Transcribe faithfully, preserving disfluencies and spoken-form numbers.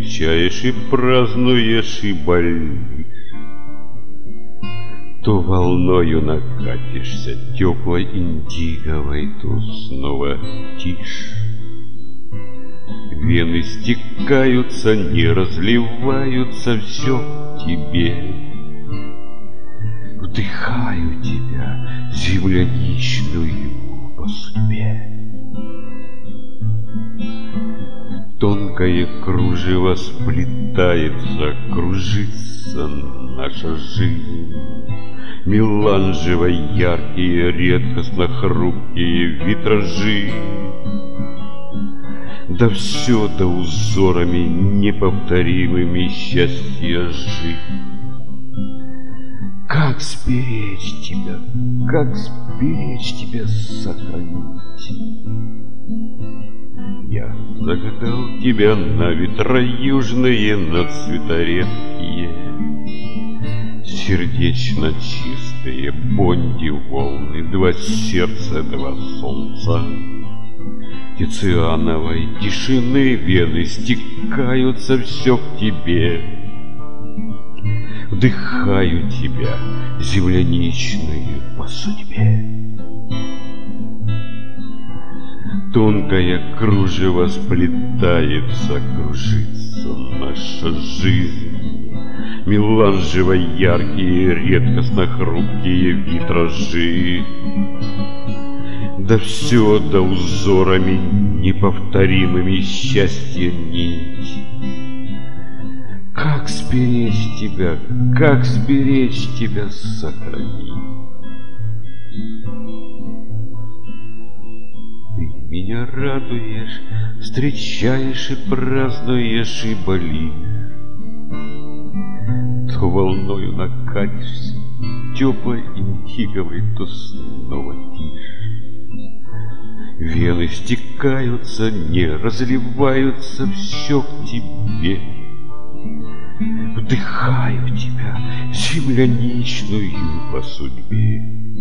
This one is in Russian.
встречаешь и празднуешь и болишь. То волною накатишься теплой индиговой, то снова тишь. Вены стекаются, не разливаются, все в тебе. Вдыхаю тебя, земляничную по судьбе. Тонкое кружево сплетается, кружится наша жизнь. Меланжево яркие, редкостно хрупкие витражи. Да все-то узорами неповторимыми счастья жизнь. Как сберечь тебя, как сберечь тебя, сохранить? Я загадал тебя на ветра южные, на цвета редкие, сердечно чистые бонди волны, два сердца, два солнца. Тициановой тишины вены стекаются все к тебе. Вдыхаю тебя, земляничную по судьбе. Тонкое кружево сплетается, кружится наша жизнь. Меланжево яркие, редкостно хрупкие витражи. Да все да узорами неповторимыми счастья нить. Как сберечь тебя, как сберечь тебя, сохранить? Ты меня радуешь, встречаешь и празднуешь и болишь. То волною накатишься, теплой индиговой, то снова тишь. Вены стекаются, не разливаются, все к тебе. Вдыхаю тебя, земляничную по судьбе.